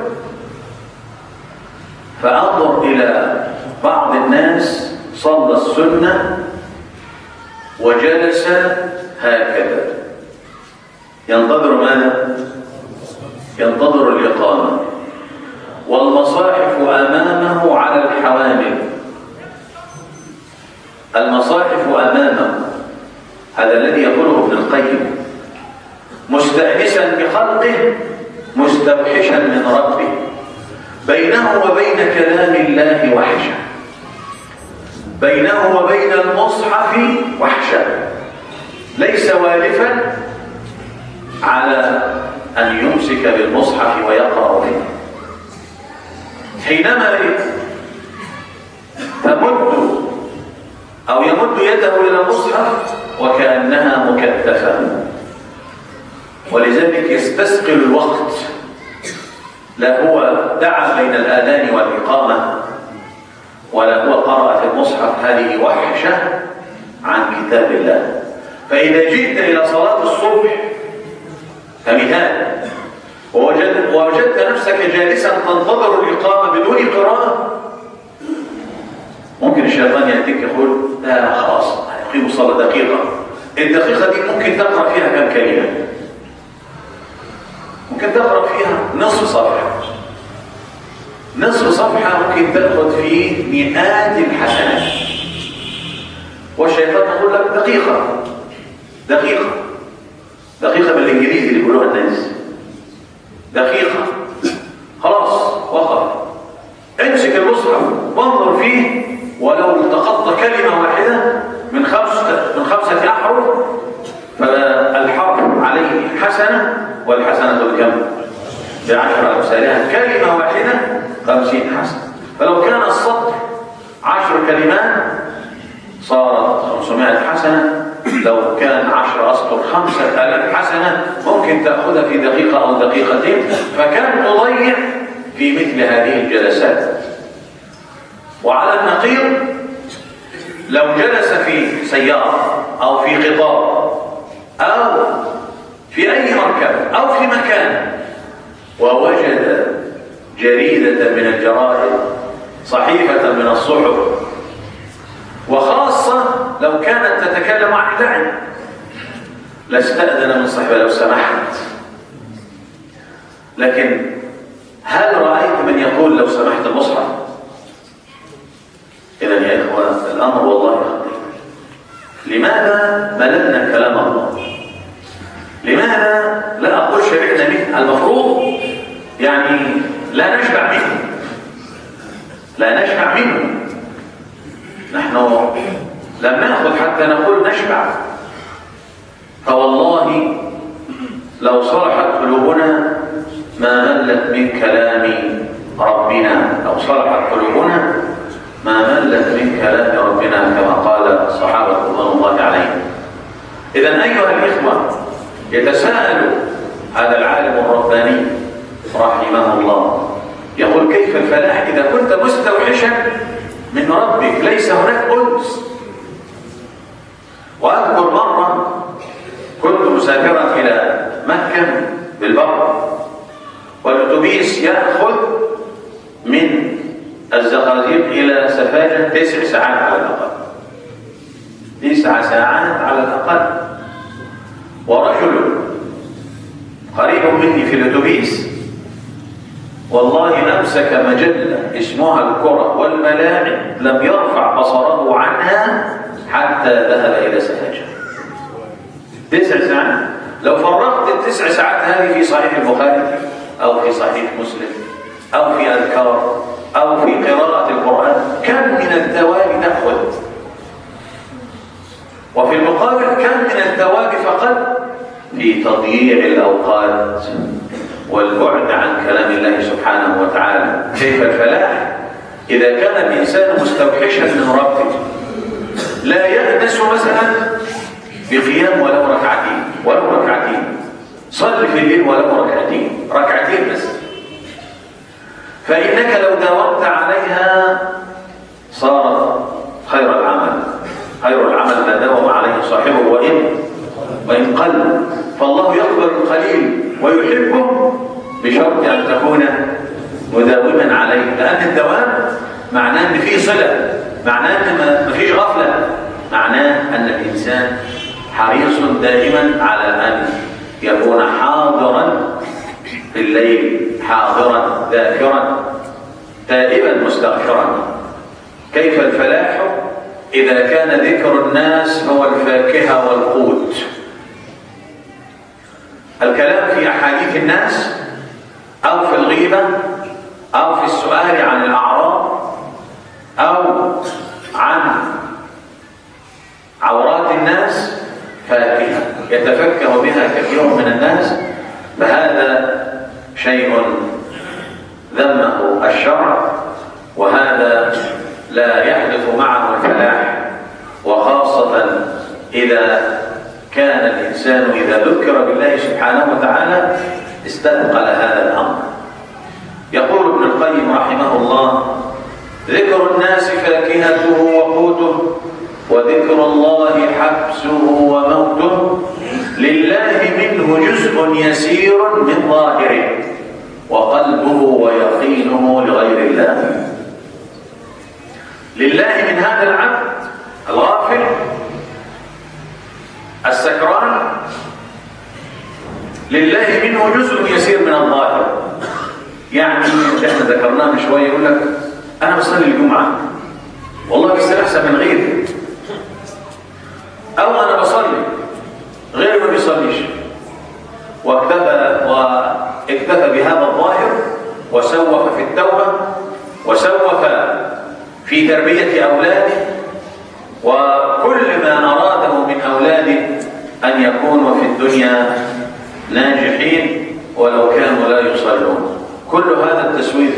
فأنظر إلى بعض الناس صلى السنة وجلس هكذا ينتظر ماذا؟ ينتظر الإقامة، والمصاحف أمامه على الحوامل. المصاحف أمامه، هذا الذي يقوله ابن القيم: مستأنسا بخلقه مستوحشا من ربه، بينه وبين كلام الله وحشة، بينه وبين المصحف وحشة، ليس والفا على أن يمسك بالمصحف ويقرأ به. حينما تمد أو يمد يده إلى المصحف وكأنها مكتفة، ولذلك يستثقل الوقت. لا هو دعا بين الآذان والإقامة ولا هو قرأ في المصحف. هذه وحشة عن كتاب الله. فإذا جئت إلى صلاة الصبح كمثال ووجدت نفسك جالسا تنتظر الإقامة بدون قراءة، ممكن الشيطان يأتيك يقول: لا خلاص تقيم الصلاة دقيقة. الدقيقة دي ممكن تقرأ فيها كم كلمة؟ ممكن تقرأ فيها نصف صفحة. نصف صفحة ممكن تأخذ فيه مئات الحسنات. والشيطان يقول لك دقيقة دقيقة دقيقة بالإنجليزي اللي يقولوها الناس، دقيقة. خلاص وقف، امسك المصحف وانظر فيه ولو التقطت كلمة واحدة من خمسة أحرف، فالحرف عليه حسنة، والحسنة بكم؟ ب10 أمثالها. كلمة واحدة 50 حسنة. فلو كان السطر 10 كلمات صارت 500 حسنة. لو كان 10 أسطر 5000 حسنة. ممكن تأخذها في دقيقة أو دقيقتين. فكم تضيع في مثل هذه الجلسات؟ وعلى النقيض لو جلس في سيارة أو في قطار أو في أي مركب أو في مكان ووجد جريدة من الجرائد، صحيفة من الصحف، وخاصة لو كانت تتكلم عن اللعن، لاستأذن من صاحبها لو سمحت. لكن هل رأيت من يقول لو سمحت المصحف؟ إذا يا إخوان الأمر والله خطير. لماذا مللنا كلام الله؟ لماذا لا أقول شبعنا منه؟ المفروض يعني لا نشبع منه، لا نشبع منه. نحن لم نأخذ حتى نقول نشبع. فوالله لو صلحت قلوبنا ما ملت من كلام ربنا، لو صلحت قلوبنا ما ملت من كلام ربنا كما قال الصحابة رضوان الله عليهم. إذن أيها الإخوة، يتساءل هذا العالم الرباني رحمه الله، يقول كيف الفلاح إذا كنت مستوحشا من ربك ليس هناك أنس؟ وأذكر مرة كنت مسافرا إلى مكة بالبر، والأتوبيس يأخذ من الزقازيق إلى سفاجة 9 ساعات على الأقل، 9 ساعات على الأقل. ورجل قريب مني في الأتوبيس والله أمسك مجلة اسمها الكرة والملاعب لم يرفع بصره عنها حتى ذهب إلى سفاجة. 9 ساعات. لو فرغت ال9 ساعات هذه في صحيح البخاري أو في صحيح مسلم أو في أذكار أو في قراءة القرآن، كم من الثواب نأخذ؟ وفي المقابل كم من الثواب فقط في تضييع الأوقات والبعد عن كلام الله سبحانه وتعالى. كيف الفلاح إذا كان الإنسان مستوحشا من ربه لا يأنس مثلا بقيام ولو ركعتين، صل في الليل ولو ركعتين بس، فإنك لو داومت عليها صارت خير العمل ما داوم عليه صاحبه وإن قل. فالله يقبل القليل ويحبه بشرط أن تكون مداوما عليه، لأن الدوام معناه أن فيه صلة، معناه أن ما فيش غفلة، معناه أن الإنسان حريص دائما على أن يكون حاضرا في الليل، حاضرا ذاكرا تائبا مستغفرا. كيف الفلاح إذا كان ذكر الناس هو الفاكهة والقوت؟ الكلام في أحاديث الناس أو في الغيبة أو في السؤال عن الأعراض أو عن عورات الناس فاكهة يتفكه بها كثير من الناس، فهذا شيء ذمه الشرع، وهذا لا يحدث معه الفلاح. وخاصة إذا كان الإنسان إذا ذكر بالله سبحانه وتعالى استثقل هذا الأمر. يقول ابن القيم رحمه الله: ذكر الناس فاكهته وقوته، وذكر الله حبسه وموته، لله منه جزء يسير من ظاهره، وقلبه ويقينه لغير الله. لله من هذا العبد الغافل لله منه جزء يسير من الظاهر. يعني اللي احنا ذكرناه من شويه، يقول لك انا بصلي الجمعه والله بس احسن من غيري، او انا بصلي غيري ما بيصليش، واكتفى بهذا الظاهر وسوف في التوبه وسوف في تربيه اولاده، وكل ما اراده من اولاده ان يكونوا في الدنيا ناجحين ولو كانوا لا يصلون. كل هذا التسويف،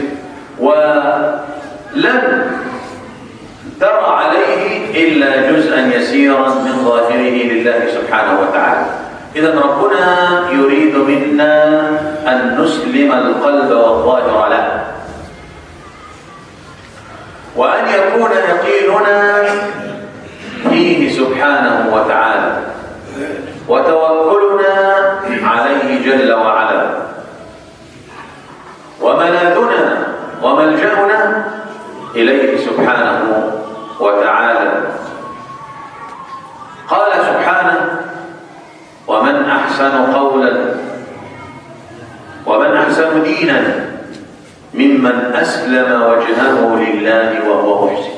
ولم ترى عليه إلا جزءا يسيرا من ظاهره لله سبحانه وتعالى. إذن ربنا يريد منا أن نسلم القلب والظاهر له، وأن يكون يقيننا فيه سبحانه وتعالى، وتوكلنا عليه جل وعلا، وملاذنا وملجأنا إليه سبحانه وتعالى. قال سبحانه: ومن أحسن قولا ومن أحسن دينا ممن أسلم وجهه لله وهو محسن.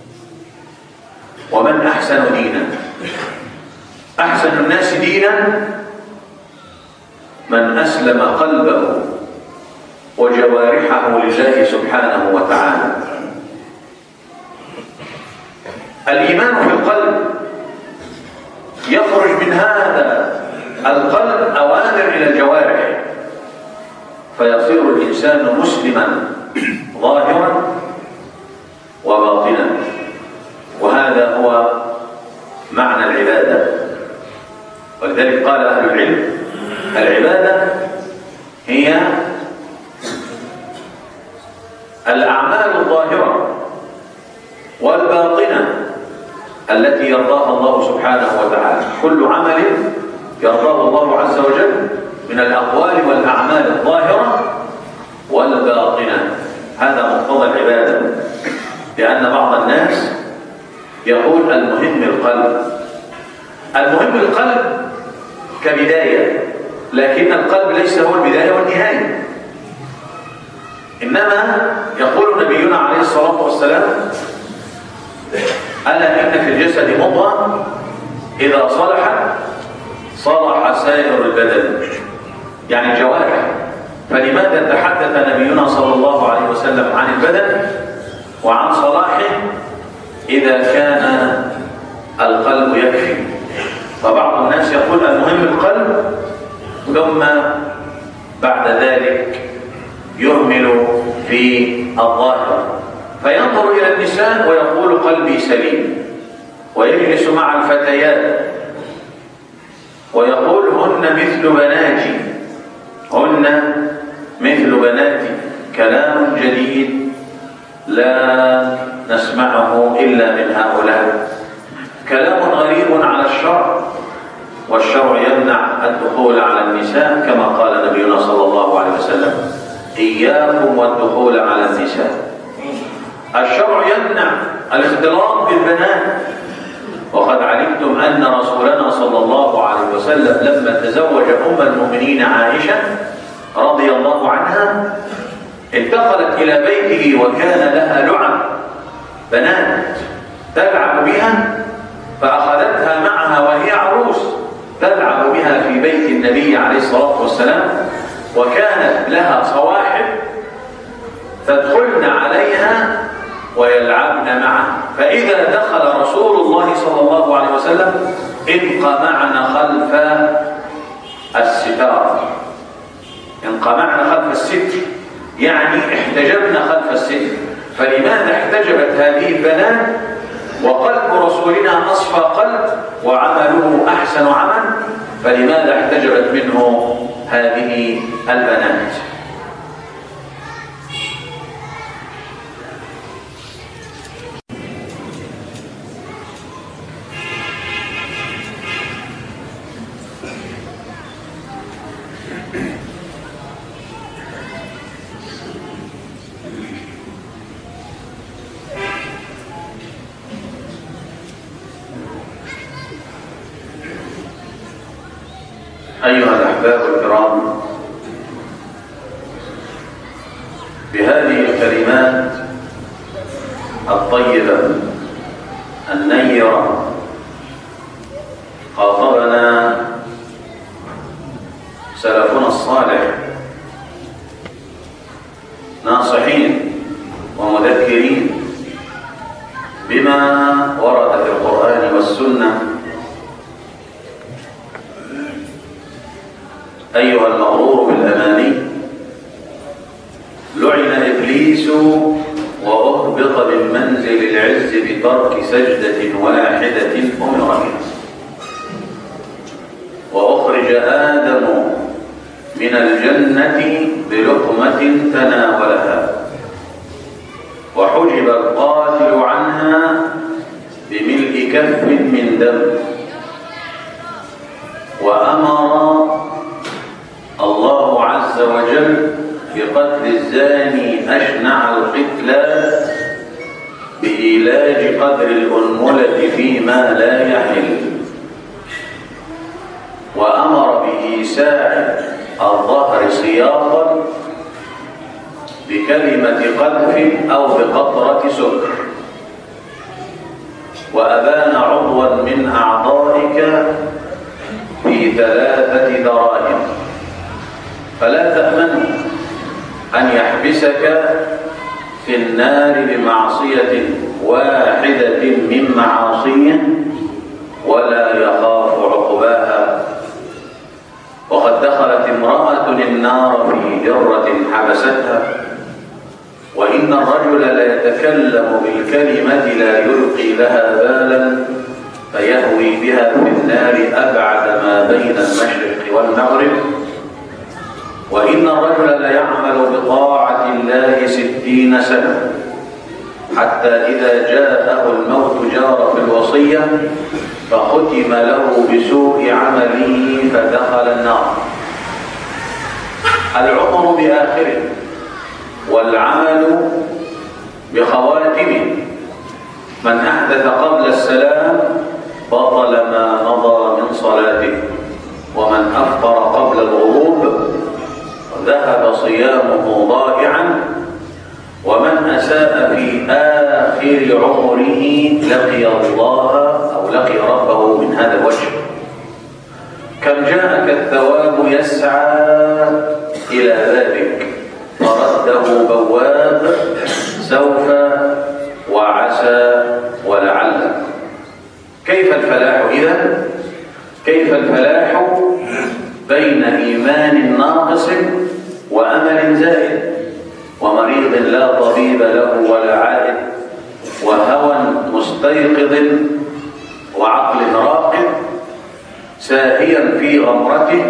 ومن أحسن دينا، أحسن الناس دينا من أسلم قلبه وجوارحه لله سبحانه وتعالى. الإيمان في القلب يخرج من هذا القلب أوامر إلى الجوارح، فيصير الإنسان مسلما ظاهرا وباطنا. وهذا هو معنى العبادة. ولذلك قال أهل العلم: العبادة هي الأعمال الظاهرة والباطنة التي يرضاها الله سبحانه وتعالى. كل عمل يرضاه الله عز وجل من الأقوال والأعمال الظاهرة والباطنة، هذا مقتضى العبادة. لأن بعض الناس يقول المهم القلب. المهم القلب كبداية، لكن القلب ليس هو البداية والنهاية. إنما يقول نبينا عليه الصلاة والسلام: ألا إن في الجسد مضغة إذا صلحت صلح سائر البدن، يعني الجوارح. فلماذا تحدث نبينا صلى الله عليه وسلم عن البدن وعن صلاحه إذا كان القلب يكفي؟ فبعض الناس يقول المهم القلب، ثم بعد ذلك يهمل في الظاهر، فينظر إلى النساء ويقول قلبي سليم، ويجلس مع الفتيات ويقول هن مثل بناتي، هن مثل بناتي. كلام جديد لا نسمعه إلا من هؤلاء، كلام غريب على الشرع، والشرع يمنع الدخول على النساء كما قال نبينا صلى الله عليه وسلم: إياكم والدخول على النساء. الشرع يمنع الاختلاط بالبنات، وقد علمتم أن رسولنا صلى الله عليه وسلم لما تزوج أم المؤمنين عائشة رضي الله عنها انتقلت إلى بيته وكان لها لعب بنات تلعب بها، فأخذتها معها وهي عروس تلعب بها في بيت النبي عليه الصلاة والسلام، وكانت لها صواحب تدخلن عليها ويلعبن معه. فإذا دخل رسول الله صلى الله عليه وسلم انقمعن خلف الستار، انقمعن خلف الستر يعني احتجبن خلف الستر. فلماذا احتجبت هذه البنات وقلب رسولنا أصفى قلب وعمله أحسن عمل؟ فلماذا احتجبت منه هذه البنات؟ أيها الأحباب الكرام، بهذه الكلمات الطيبة النيرة خاطبنا سلفنا الصالح ناصحين ومذكرين بما ورد في القرآن والسنة. أيها المغرور بالأماني، لعن إبليس وأهبط من منزل العز بترك سجدة واحدة أمر بها، وأخرج آدم من الجنة بلقمة تناولها، وحجب القاتل عنها بملء كف من دم، وأمر الله عز وجل بقتل الزاني أشنع القتلى بإيلاج قدر الأنملة فيما لا يحل، وأمر بإيساع الظهر سياقا بكلمة قذف أو بقطرة سكر، وأبان عضوا من أعضائك في 3 دراهم، فلا تأمن أن يحبسك في النار بمعصية واحدة من معاصيه ولا يخاف عقباها. وقد دخلت امرأة النار في جرة حبستها، وإن الرجل ليتكلم بالكلمة لا يلقي لها بالا فيهوي بها في النار أبعد ما بين المشرق والمغرب، وإن الرجل ليعمل بطاعة الله 60 سنة حتى إذا جاءه الموت جار في الوصية فختم له بسوء عمله فدخل النار. العمر بآخره والعمل بخواتمه. من أحدث قبل السلام بطل ما مضى من صلاته، ومن أفطر قبل الغروب ذهب صيامه ضائعا، ومن أساء في آخر عمره لقي الله أو لقي ربه من هذا الوجه. كم جاءك الثواب يسعى إلى بابك فرده بواب سوف وعسى ولعل. كيف الفلاح إذا؟ كيف الفلاح بين إيمان ناقص وأمل زائد، ومريض لا طبيب له ولا عائد، وهوى مستيقظ وعقل راقد، ساهيا في غمرته،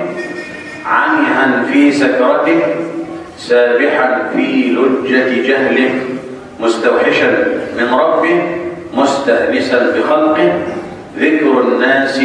عنها في سكرته، سابحا في لجة جهله، مستوحشا من ربه، مستأنسا بخلقه، ذكر الناس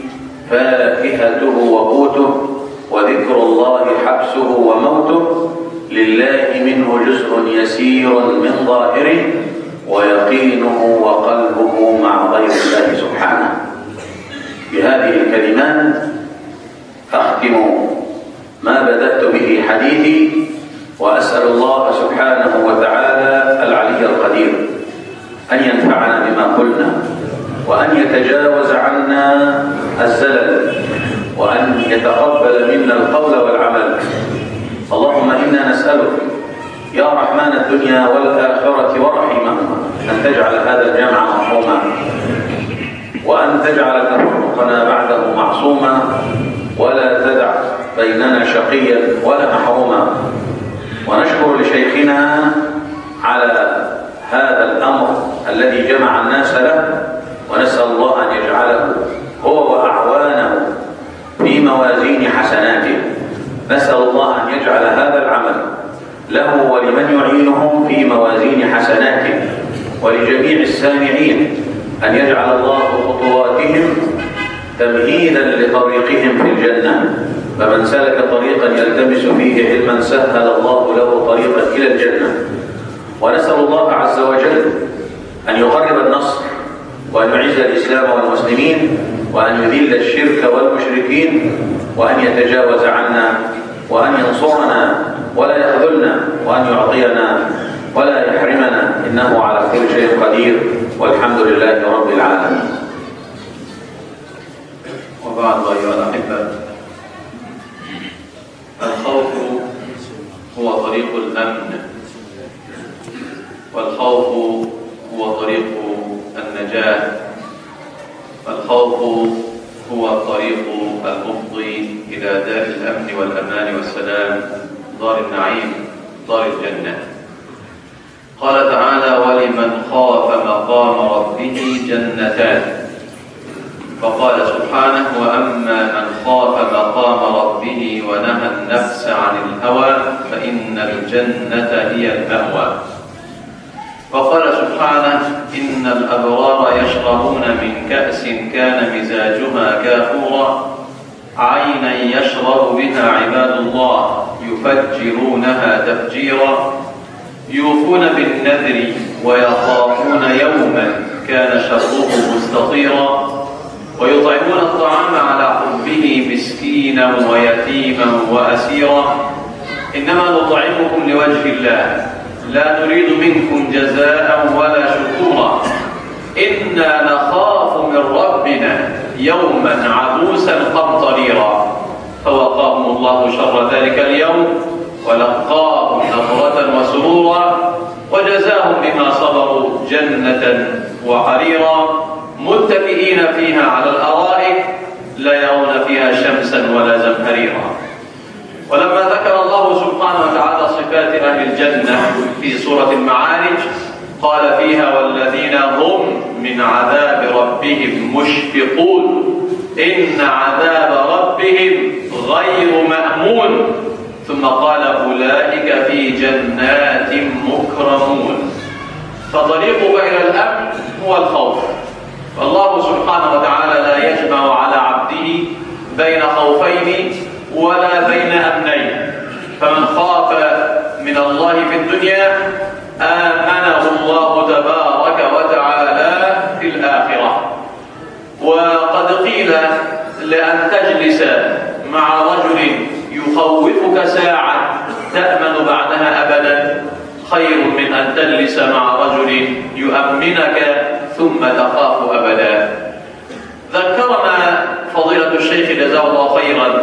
فاكهته وقوته، وذكر الله حبسه وموته، لله منه جزء يسير من ظاهره، ويقينه وقلبه مع غير الله سبحانه. بهذه الكلمات أختم ما بدأت به حديثي، وأسأل الله سبحانه وتعالى العلي القدير أن ينفعنا بما قلنا، وأن يتجاوز عنا الزلل، وأن يتقبل منا القول والعمل. اللهم إنا نسألك يا رحمن الدنيا والآخرة ورحيمهما أن تجعل هذا الجمع مرحوما، وأن تجعل تفرقنا بعده معصوما، ولا تدع بيننا شقيا ولا محروما. ونشكر لشيخنا على هذا الأمر الذي جمع الناس له، ونسأل الله أن يجعله هو وأعوانه في موازين حسناته. نسأل الله أن يجعل هذا العمل له ولمن يعينهم في موازين حسناته، ولجميع السامعين أن يجعل الله خطواتهم تمهيدا لطريقهم في الجنة. فمن سلك طريقا يلتمس فيه علما سهل الله له طريقا إلى الجنة. ونسأل الله عز وجل أن يقرب النصر وأن يعز الإسلام والمسلمين، وأن يذل الشرك والمشركين، وأن يتجاوز عنا، وأن ينصرنا ولا يخذلنا، وأن يعطينا ولا يحرمنا، إنه على كل شيء قدير، والحمد لله رب العالمين. وبعد أيها الأحبة، الخوف هو طريق الأمن، والخوف هو طريق النجاة، الخوف هو الطريق المفضي إلى دار الأمن والأمان والسلام، دار النعيم، دار الجنة. قال تعالى: ولمن خاف مقام ربه جنتان. فقال سبحانه: وأما من خاف مقام ربه ونهى النفس عن الهوى فإن الجنة هي المأوى. وقال سبحانه: إن الأبرار يشربون من كأس كان مزاجها كافورا عينا يشرب بها عباد الله يفجرونها تفجيرا يوفون بالنذر ويخافون يوما كان شره مستطيرا ويطعمون الطعام على حبه مسكينا ويتيما وأسيرا إنما نطعمكم لوجه الله لا نريد منكم جزاء ولا شكورا إنا نخاف من ربنا يوما عبوسا قمطريرا فوقاهم الله شر ذلك اليوم ولقاهم نضرة وسرورا وجزاهم بما صبروا جنة وحريرا متكئين فيها على الأرائك لا يرون فيها شمسا ولا زمهريرا. ولما ذكر الله سبحانه وتعالى صفات أهل الجنة في سورة المعارج قال فيها: والذين هم من عذاب ربهم مشفقون إن عذاب ربهم غير مأمون. ثم قال: أولئك في جنات مكرمون. فطريقك إلى الأمن هو الخوف، والله سبحانه وتعالى لا يجمع على عبده بين خوفين ولا بين أمنين. فمن خاف من الله في الدنيا آمنه الله تبارك وتعالى في الآخرة. وقد قيل: لأن تجلس مع رجل يخوفك ساعة تأمن بعدها أبدا خير من أن تجلس مع رجل يؤمنك ثم تخاف أبدا. ذكرنا فضيلة الشيخ جزاه الله خيرا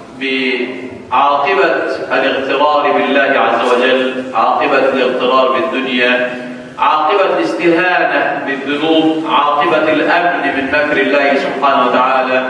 بعاقبة الاغترار بالله عز وجل، عاقبة الاغترار بالدنيا، عاقبة الاستهانة بالذنوب، عاقبة الأمن من مكر الله سبحانه وتعالى.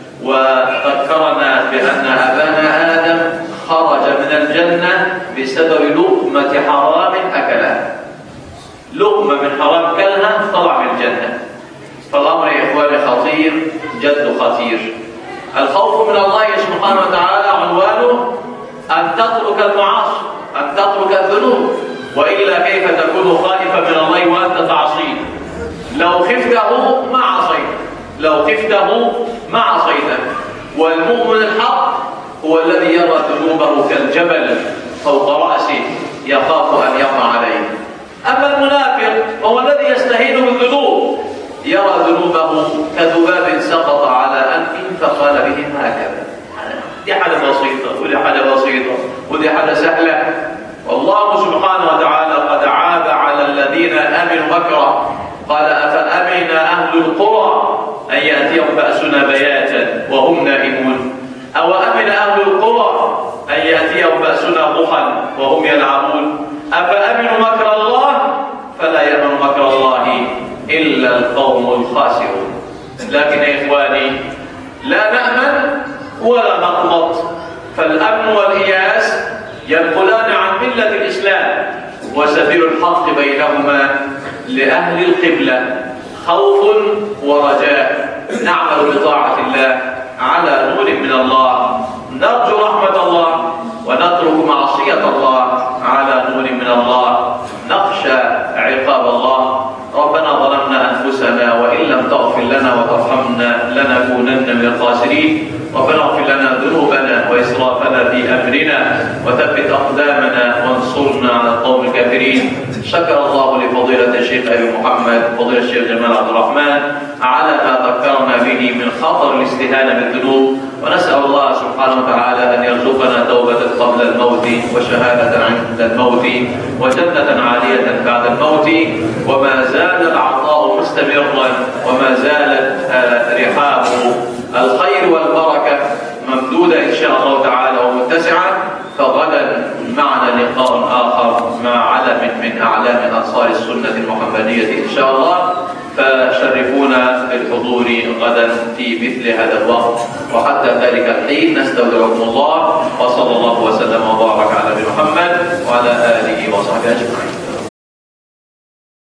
وذكرنا بأن أبانا آدم خرج من الجنة بسبب لقمة حرام أكلها، لقمة من حرام كلها طلع من الجنة. فالأمر يا إخواني خطير جد خطير. الخوف من الله سبحانه وتعالى عنوانه أن تترك المعاصي، أن تترك الذنوب، وإلا كيف تكون خائفا من الله وأنت تعصيه؟ لو خفته ما عصيت، لو خفته ما عصيته. والمؤمن الحق هو الذي يرى ذنوبه كالجبل فوق رأسه يخاف أن يقع عليه. أما المنافق هو الذي يستهين بالذنوب، يرى ذنوبه كذباب سقط على أنفه فقال به هكذا. دي حاجة بسيطة ودي حاجة بسيطة ودي حاجة سهلة. والله سبحانه وتعالى قد عاب على الذين آمنوا مكره. قال: أفأمن أهل القرى أن يأتيهم بأسنا بياتا وهم نائمون أو أمن أهل القرى أن يأتيهم بأسنا ضحى وهم يلعبون أفأمنوا مكر الله فلا يأمن مكر الله إلا القوم الخاسرون. لكن يا إخواني لا نأمن ولا نقنط، فالأمن والإياس ينقلان عن ملة الإسلام، وسبيل الحق بينهما لأهل القبلة خوف ورجاء. نعمل بطاعة الله على نور من الله، نرجو رحمة الله ونترك معصية الله على نور من الله، نخشى عقاب الله. ربنا ظلمنا أنفسنا وإن لم تغفر لنا وترحمنا لنكونن من الخاسرين. ربنا اغفر لنا ذنوبنا وإسرافنا في أمرنا وثبت أقدامنا وانصرنا على القوم الكافرين. شكر الله لفضيلة الشيخ أبي محمد فضيلة الشيخ جمال عبد الرحمن على ما ذكرنا به من خطر الاستهانة بالذنوب، ونسأل الله سبحانه وتعالى أن يرزقنا توبة قبل الموت وشهادة عند الموت وجنة عالية بعد الموت. وما زال العطاء مستمرا وما زالت رحاب الخير والبركة ممدودة إن شاء الله تعالى ومتسعة. فغدا معنا لقاء آخر مع علم من أعلام أنصار السنة المحمدية إن شاء الله، فشرفونا بالحضور غدا في مثل هذا الوقت، وحتى ذلك الحين نستودعكم الله، وصلى الله وسلم وبارك على نبينا محمد وعلى آله وصحبه أجمعين.